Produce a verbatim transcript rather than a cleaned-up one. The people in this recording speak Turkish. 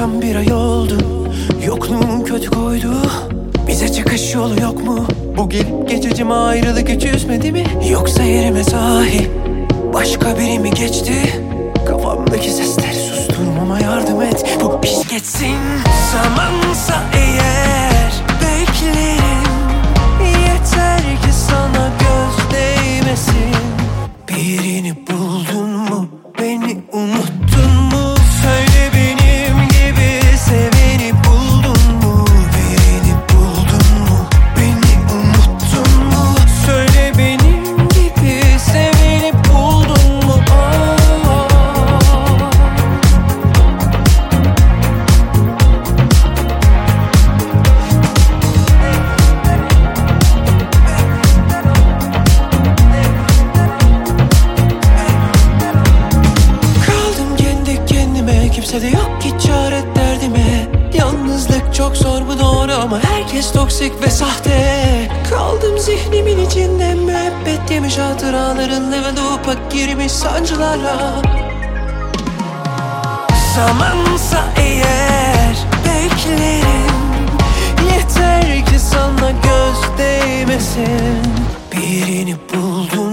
tam bir ay oldu. Yokluğun kötü koydu. Bize çıkış yolu yok mu? Bu gelip geçicime ayrılık hiç üzmedi mi? Yoksa yerime sahip başka biri mi geçti? Kafamdaki sesleri susturmama yardım et. Bu iş geçsin. Zamansa eğer beklerim. Yeter ki sana göz değmesin. Birini buldun mu? Beni unuttun mu? Söyle benim gibi seveni buldun mu? Birini buldun mu? Beni unuttun mu? Söyle benim gibi seveni buldun mu? Oh. Kimse de yok ki çare derdime. Yalnızlık çok zor, bu doğru, ama herkes toksik ve sahte. Kaldım zihnimin içinde, müebbet yemiş hatıraların level up'a girmiş sancılarla. Zamansa eğer beklerim. Yeter ki sana göz değmesin. Birini buldum